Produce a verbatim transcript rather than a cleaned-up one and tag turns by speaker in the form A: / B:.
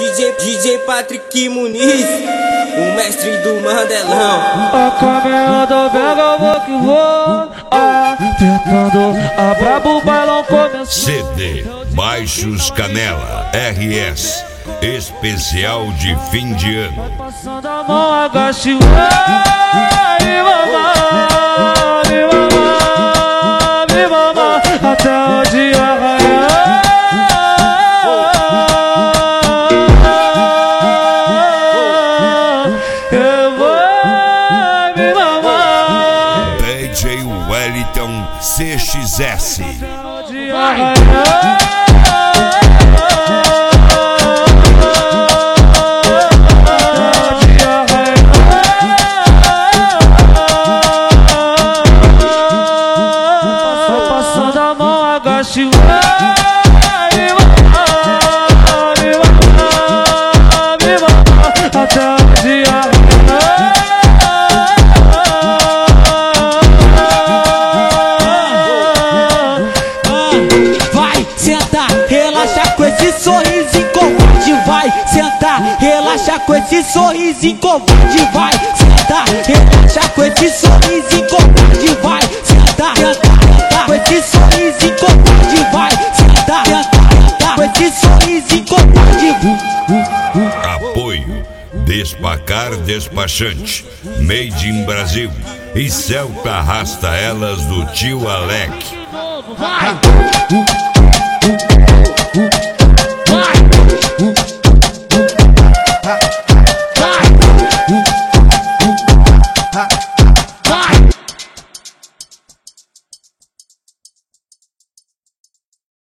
A: D J, D J Patrick Muniz, o mestre do Mandelão.
B: A caminhada pega, vou que vou, apertando a brabo, o bailão começou.
C: C D Baixos Canela R S, especial de fim de ano.
B: Passando a mão, agache o vai, me mamar, me mamar, me mamar, até o dia raiar. Eu vou me mamar.
C: D J Wellington C X S.
B: Vai. Passando a mão, agache o vai, me mamar, me mamar, me mamar, até o dia
D: vai sentar, relaxa com esse sorrisinho covarde, vai sentar, relaxa com esse sorrisinho covarde, vai sentar, relaxa com esse sorrisinho covarde, vai sentar, sentar, com esse sorrisinho covarde, vai sentar, sentar, com esse sorrisinho covarde.
C: Apoio Despacar Despachante, Made in Brasil e Celta Arrasta Elas do Tio Alec.
D: Vai!